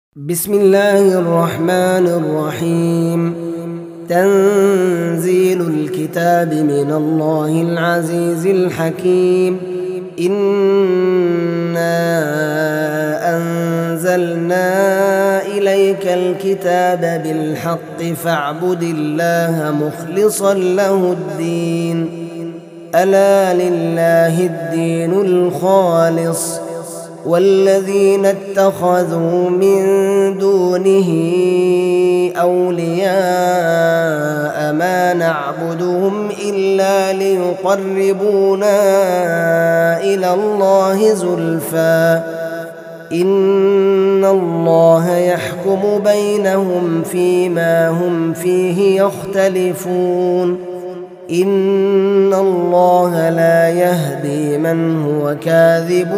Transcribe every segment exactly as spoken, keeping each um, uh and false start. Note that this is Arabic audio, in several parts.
بسم الله الرحمن الرحيم. تنزيل الكتاب من الله العزيز الحكيم. إنا أنزلنا إليك الكتاب بالحق فاعبد الله مخلصا له الدين. ألا لله الدين الخالص والذين اتخذوا من دونه أولياء ما نعبدهم إلا ليقربونا إلى الله زلفى إن الله يحكم بينهم فيما هم فيه يختلفون. إن الله لا يهدي من هو كاذب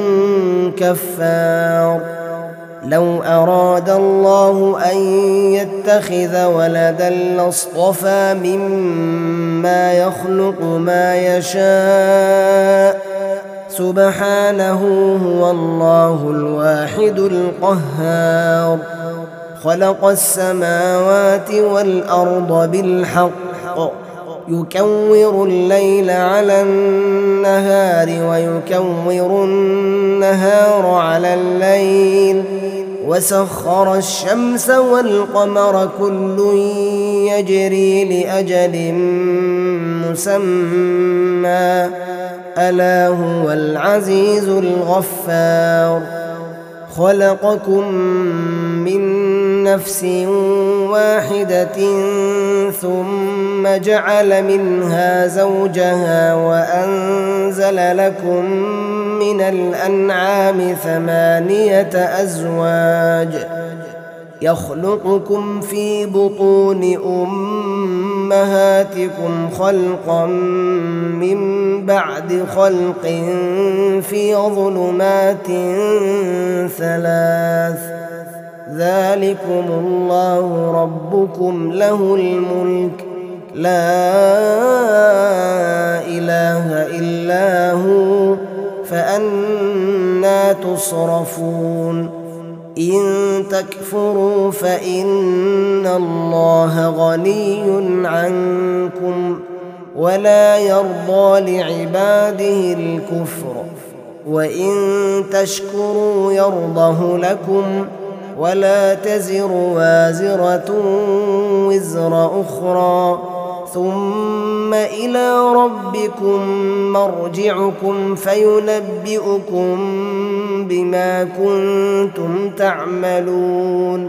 كفار. لو أراد الله أن يتخذ ولدا لاصطفى مما يخلق ما يشاء سبحانه هو الله الواحد القهار. خلق السماوات والأرض بالحق يكور الليل على النهار ويكور النهار على الليل وسخر الشمس والقمر كل يجري لأجل مسمى ألا هو العزيز الغفار. خلقكم من نفس واحدة ثم جعل منها زوجها وأنزل لكم من الأنعام ثمانية أزواج يخلقكم في بطون أمهاتكم خلقا من بعد خلق في ظلمات ثلاث ذلكم الله ربكم له الملك لا إله إلا هو فأنى تصرفون. إن تكفروا فإن الله غني عنكم ولا يرضى لعباده الكفر وإن تشكروا يرضه لكم ولا تزر وازرة وزر أخرى ثم إلى ربكم مرجعكم فينبئكم بما كنتم تعملون.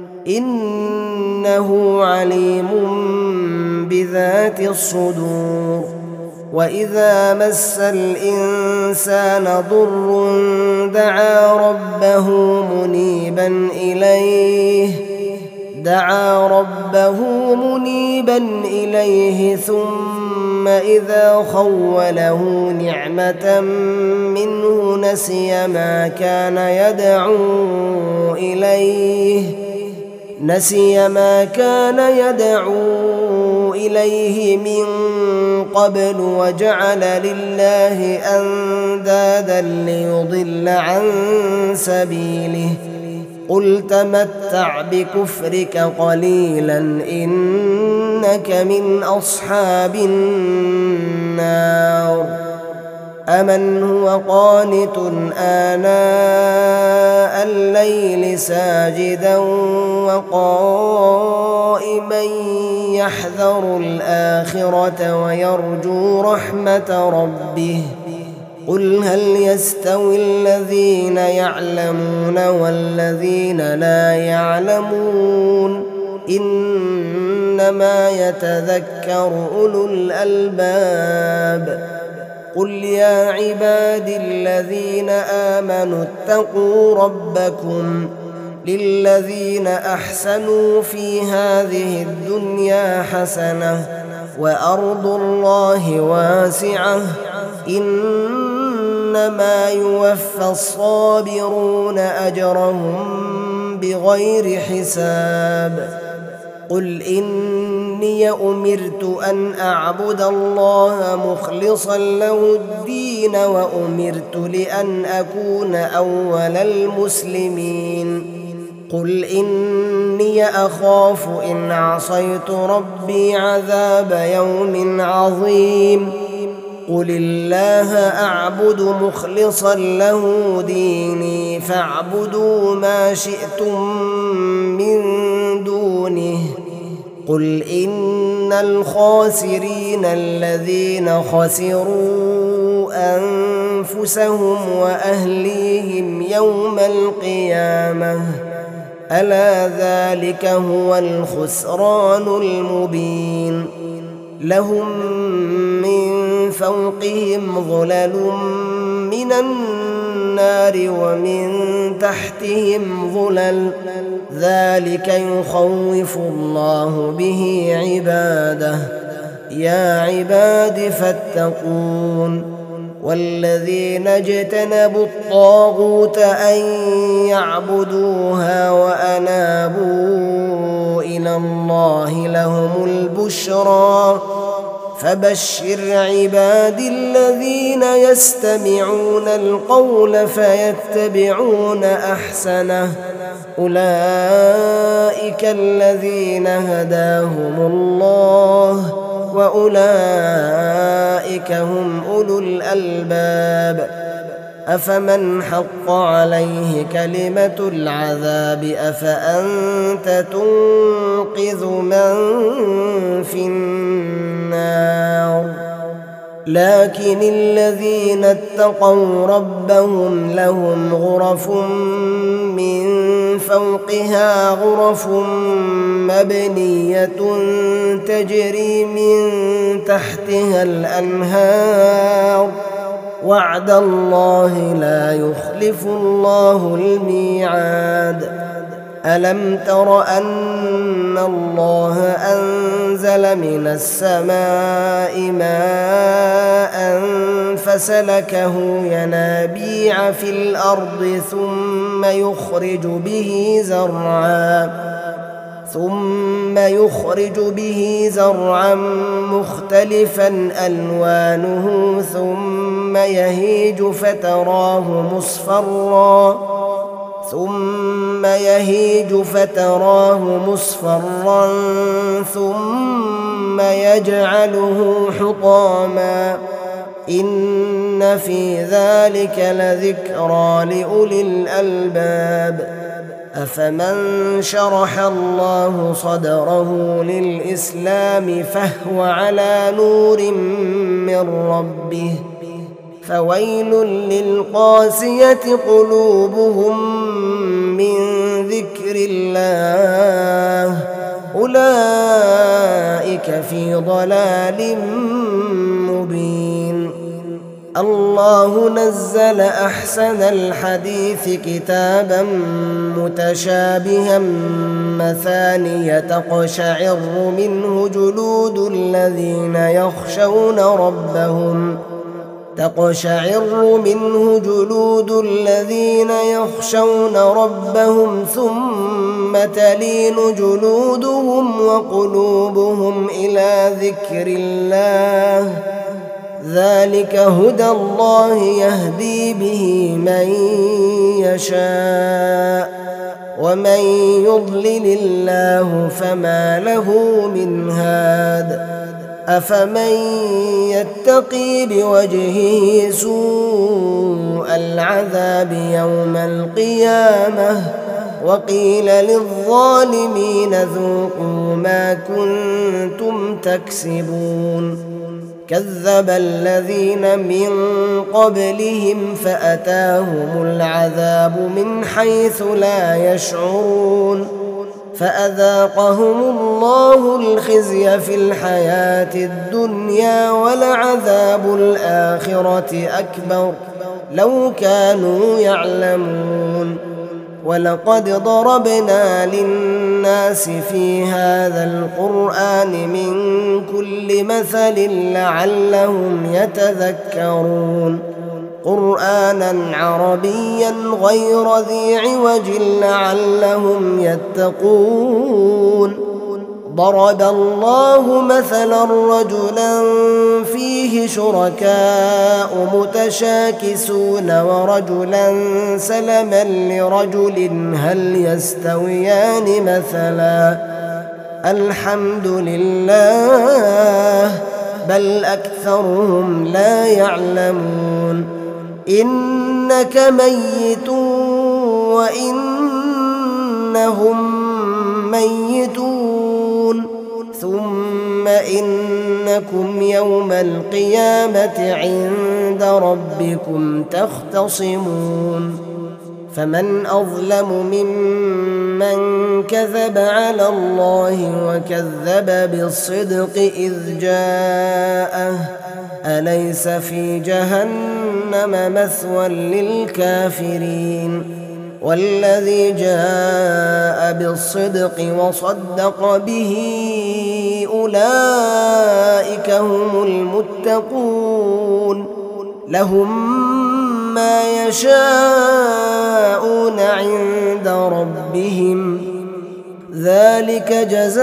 إنه عليم بذات الصدور. وإذا مس الإنسان ضر دعا ربه منيبا إليه دعا ربه منيبا إليه ثم إذا خوله نعمة منه نسي ما كان يدعو إليه نسي ما كان يدعو إليه من قبل وجعل لله أندادا ليضل عن سبيله. قل تمتع بكفرك قليلا إنك من أصحاب النار. أمن هو قانت آناء الليل ساجدا وقائما يحذر الآخرة ويرجو رحمة ربه. قل هل يستوي الذين يعلمون والذين لا يعلمون إنما يتذكر أولو الألباب. قل يا عبادي الذين آمنوا اتقوا ربكم للذين أحسنوا في هذه الدنيا حسنة وأرض الله واسعة إنما يوفى الصابرون أجرهم بغير حساب. قل إني أمرت أن أعبد الله مخلصا له الدين وأمرت لأن أكون أول المسلمين. قل إني أخاف إن عصيت ربي عذاب يوم عظيم قل الله أعبد مخلصا له ديني فاعبدوا ما شئتم من دونه قل إن الخاسرين الذين خسروا أنفسهم وأهليهم يوم القيامة ألا ذلك هو الخسران المبين لهم من فوقهم ظلل من النار ومن تحتهم ظلل ذلك يخوف الله به عباده يا عباد فاتقون والذين اجتنبوا الطاغوت أن يعبدوها وأنابوا إلى الله لهم البشرى فبشر عبادي الذين يستمعون القول فيتبعون أحسنه أولئك الذين هداهم الله وأولئك هم أولو الألباب أفمن حق عليه كلمة العذاب أفأنت تنقذ من في النار لكن الذين اتقوا ربهم لهم غرف من فوقها غرف مبنية تجري من تحتها الأنهار وعد الله لا يخلف الله الميعاد ألم تر أن الله أنزل من السماء ماء فسلكه ينابيع في الأرض ثم يخرج به زرعا ثم يخرج به زرعا مختلفا ألوانه ثم يهيج فتراه مصفرا ثم يهيج فتراه مصفرا ثم يجعله حطاما إن في ذلك لذكرى لأولي الألباب أفمن شرح الله صدره للإسلام فهو على نور من ربه فويل للقاسية قلوبهم من ذكر الله أولئك في ضلال مبين الله نزل أحسن الحديث كتابا متشابها مثانية تقشعر منه جلود الذين يخشون ربهم تقشعر منه جلود الذين يخشون ربهم ثم تلين جلودهم وقلوبهم إلى ذكر الله ذلك هدى الله يهدي به من يشاء ومن يضلل الله فما له من هاد أفمن يتقي بوجهه سوء العذاب يوم القيامة وقيل للظالمين ذوقوا ما كنتم تكسبون كذب الذين من قبلهم فأتاهم العذاب من حيث لا يشعرون فأذاقهم الله الخزي في الحياة الدنيا ولعذاب الآخرة أكبر لو كانوا يعلمون ولقد ضربنا للناس في هذا القرآن من كل مثل لعلهم يتذكرون قرآنا عربيا غير ذي عوج لعلهم يتقون ضرب الله مثلا رجلا فيه شركاء متشاكسون ورجلا سلما لرجل هل يستويان مثلا الحمد لله بل أكثرهم لا يعلمون إنك ميت وإنهم ميتون ثم إنكم يوم القيامة عند ربكم تختصمون فمن أظلم ممن كذب على الله وكذب بالصدق إذ جاءه أليس في جهنم مثوى للكافرين والذي جاء بالصدق وصدق به أولئك هم المتقون لهم ما يشاءون عند ربهم ذلك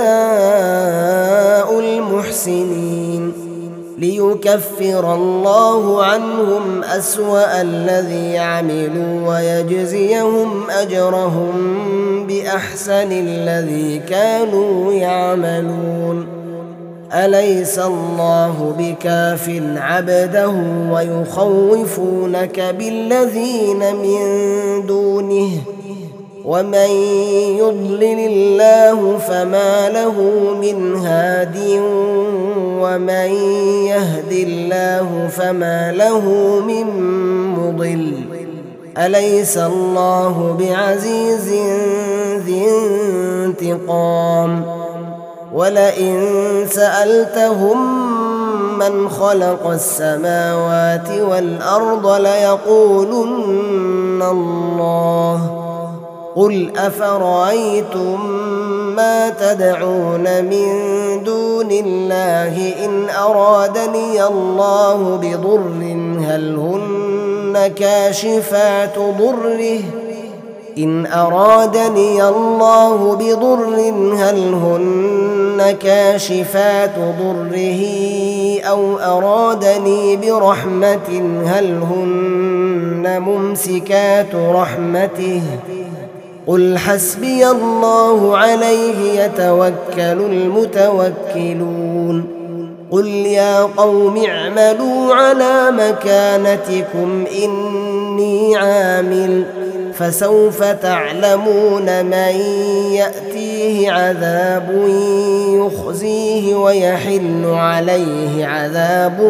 جزاء المحسنين ليكفر الله عنهم أسوأ الذي عملوا ويجزيهم أجرهم بأحسن الذي كانوا يعملون أليس الله بكاف عبده ويخوفونك بالذين من دونه ومن يضلل الله فما له من هاد ومن يهد الله فما له من مضل أليس الله بعزيز ذي انتقام ولئن سألتهم من خلق السماوات والأرض ليقولن الله قل أفرأيتم ما تدعون من دون الله إن أرادني الله بضر هل هن كاشفات ضره إن أرادني الله بضر هل هن كاشفات ضره أو أرادني برحمة هل هن ممسكات رحمته قل حسبي الله عليه يتوكل المتوكلون قل يا قوم اعملوا على مكانتكم إني عامل فسوف تعلمون من يأتيه عذاب يخزيه ويحل عليه عذاب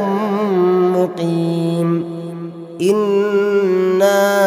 مقيم إنا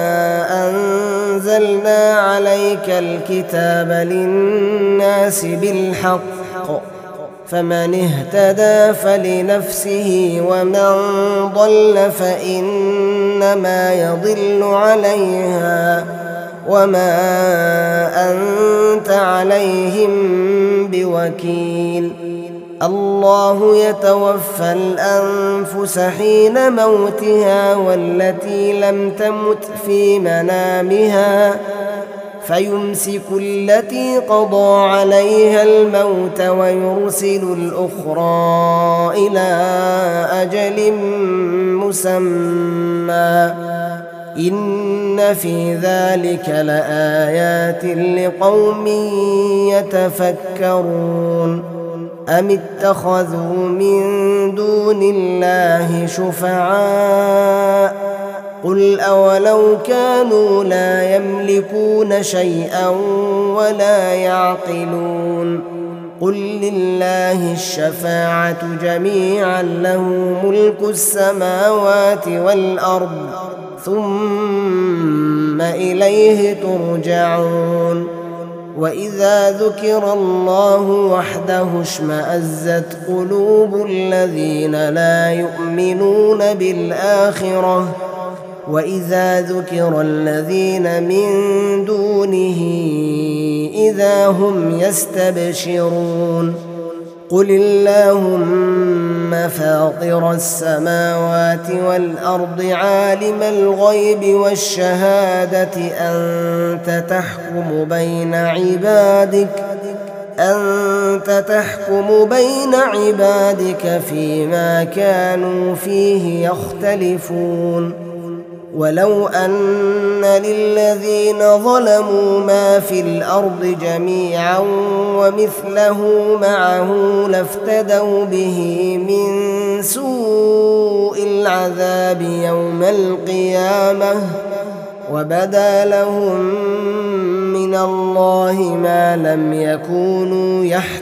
أنزلنا عليك الكتاب للناس بالحق فمن اهتدى فلنفسه ومن ضل فإنما يضل عليها وما أنت عليهم بوكيل الله يتوفى الأنفس حين موتها والتي لم تمت في منامها فيمسك التي قضى عليها الموت ويرسل الأخرى إلى أجل مسمى إن في ذلك لآيات لقوم يتفكرون أم اتخذوا من دون الله شفعاء قل أولو كانوا لا يملكون شيئا ولا يعقلون قل لله الشفاعة جميعا له ملك السماوات والأرض ثم إليه ترجعون وإذا ذكر الله وحده اشمأزت قلوب الذين لا يؤمنون بالآخرة وإذا ذكر الذين من دونه إذا هم يستبشرون قل اللهم فاطر السماوات والأرض عالم الغيب والشهادة أنت تحكم بين عبادك أنت تحكم بين عبادك فيما كانوا فيه يختلفون ولو أن للذين ظلموا ما في الأرض جميعا ومثله معه لافتدوا به من سوء العذاب يوم القيامة وبدا لهم من الله ما لم يكونوا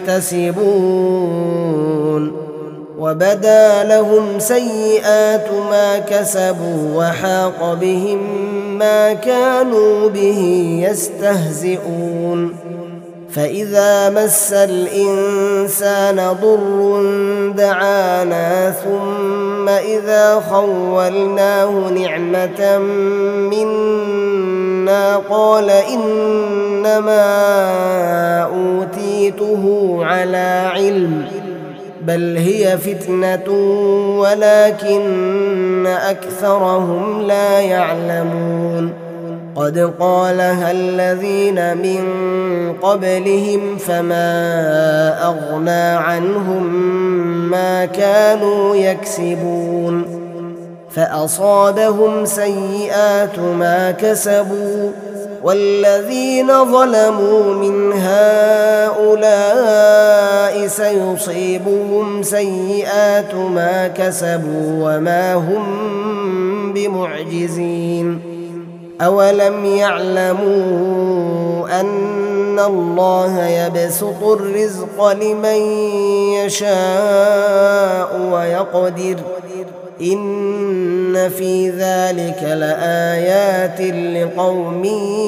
يحتسبون وبدا لهم سيئات ما كسبوا وحاق بهم ما كانوا به يستهزئون فإذا مس الإنسان ضر دعانا ثم إذا خولناه نعمة منا قال إنما أوتيته على علم بل هي فتنة ولكن أكثرهم لا يعلمون قد قالها الذين من قبلهم فما أغنى عنهم ما كانوا يكسبون فأصابهم سيئات ما كسبوا والذين ظلموا من هؤلاء سيصيبهم سيئات ما كسبوا وما هم بمعجزين أولم يعلموا أن الله يبسط الرزق لمن يشاء ويقدر إن في ذلك لآيات لقوم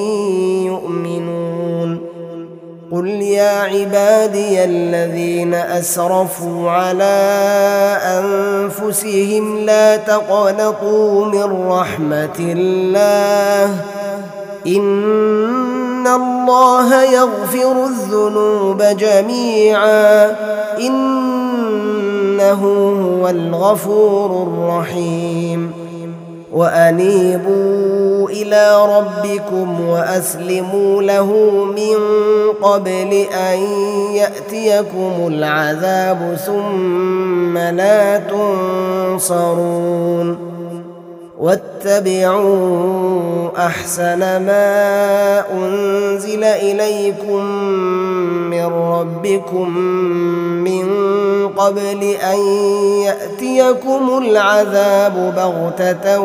يؤمنون قل يا عبادي الذين أسرفوا على أنفسهم لا تقنطوا من رحمة الله إن الله يغفر الذنوب جميعا إنه هو الغفور الرحيم وأنيبوا إلى ربكم وأسلموا له من قبل أن يأتيكم العذاب ثم لا تنصرون واتبعوا أحسن ما أنزل إليكم من ربكم من قبل أن يأتيكم العذاب بغتة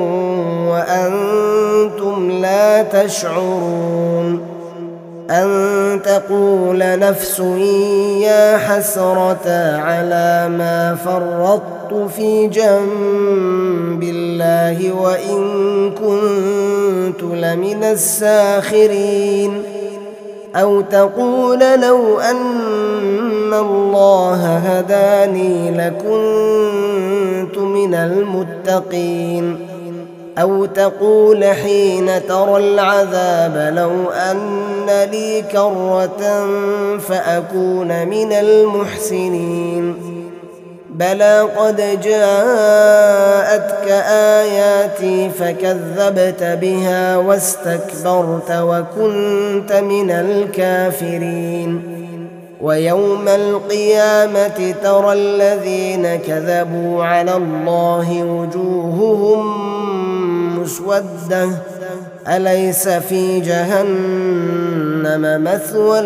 وأنتم لا تشعرون أن تقول نفس يا حسرة على ما فرطت في جنب الله وإن كنت لمن الساخرين أو تقول لو أن الله هداني لكنت من المتقين أو تقول حين ترى العذاب لو أن لي كرة فأكون من المحسنين بلى قد جاءتك آياتي فكذبت بها واستكبرت وكنت من الكافرين ويوم القيامة ترى الذين كذبوا على الله وجوههم مسودة أليس في جهنم مثوى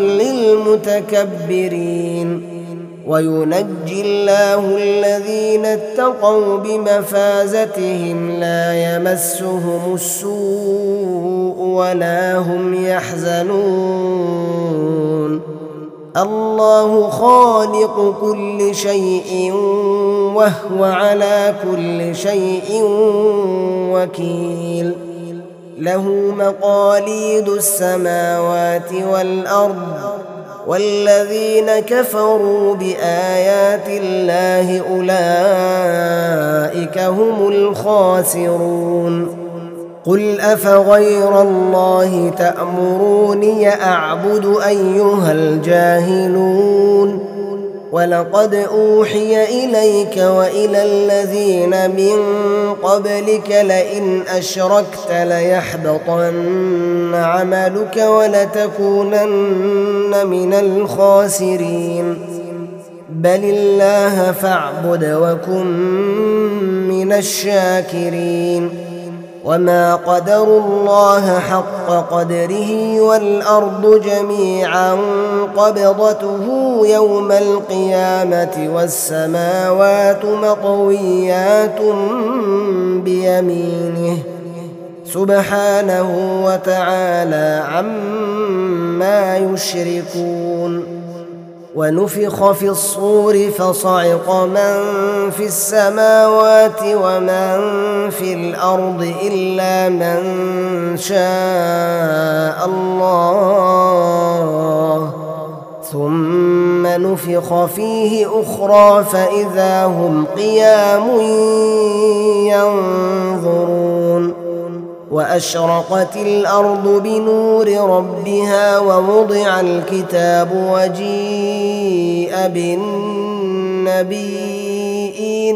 للمتكبرين وينجي الله الذين اتقوا بمفازتهم لا يمسهم السوء ولا هم يحزنون الله خالق كل شيء وهو على كل شيء وكيل له مقاليد السماوات والأرض والذين كفروا بآيات الله أولئك هم الخاسرون قل أفغير الله تأمروني أعبد أيها الجاهلون ولقد أوحي إليك وإلى الذين من قبلك لئن أشركت ليحبطن عملك ولتكونن من الخاسرين بل الله فاعبد وكن من الشاكرين وما قدروا الله حق قدره والأرض جميعا قبضته يوم القيامة والسماوات مطويات بيمينه سبحانه وتعالى عما يشركون ونفخ في الصور فصعق من في السماوات ومن في الأرض إلا من شاء الله ثم نفخ فيه أخرى فإذا هم قيام ينظرون وأشرقت الأرض بنور ربها ووضع الكتاب وجيء بالنبيين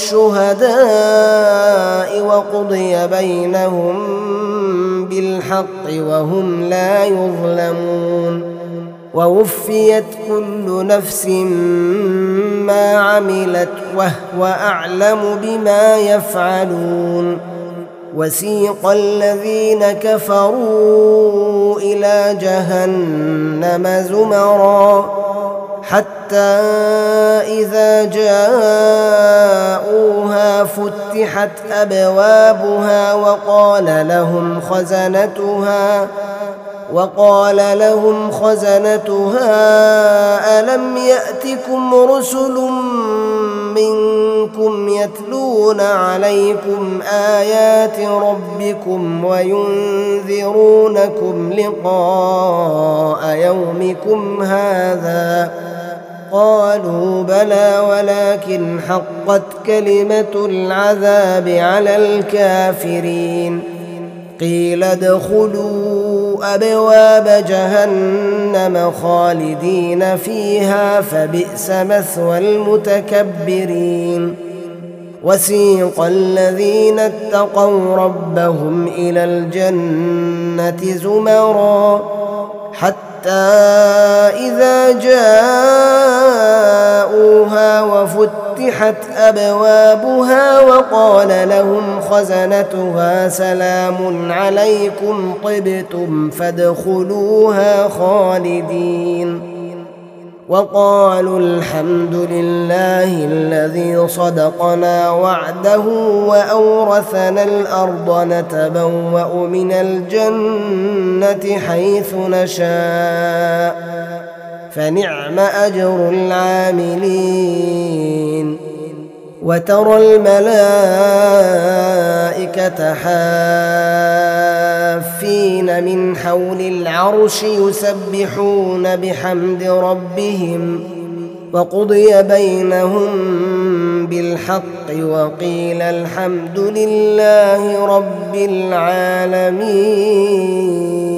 والشهداء وقضي بينهم بالحق وهم لا يظلمون ووفيت كل نفس ما عملت وهو أعلم بما يفعلون وسيق الذين كفروا إلى جهنم زمرا حتى إذا جاءوها فتحت أبوابها وقال لهم خزنتها وقال لهم خزنتها ألم يأتكم رسل منكم يتلون عليكم آيات ربكم وينذرونكم لقاء يومكم هذا قالوا بلى ولكن حقت كلمة العذاب على الكافرين قيل ادخلوا أبواب جهنم خالدين فيها فبئس مثوى المتكبرين وسيق الذين اتقوا ربهم إلى الجنة زمرا حتى إذا جاءوها وفتحت أبوابها وقال لهم خزنتها سلام عليكم طبتم فادخلوها خالدين وقالوا الحمد لله الذي صدقنا وعده وأورثنا الأرض نتبوأ من الجنة حيث نشاء فنعم أجر العاملين وترى الملائكة حافين من حول العرش يسبحون بحمد ربهم وقضي بينهم بالحق وقيل الحمد لله رب العالمين.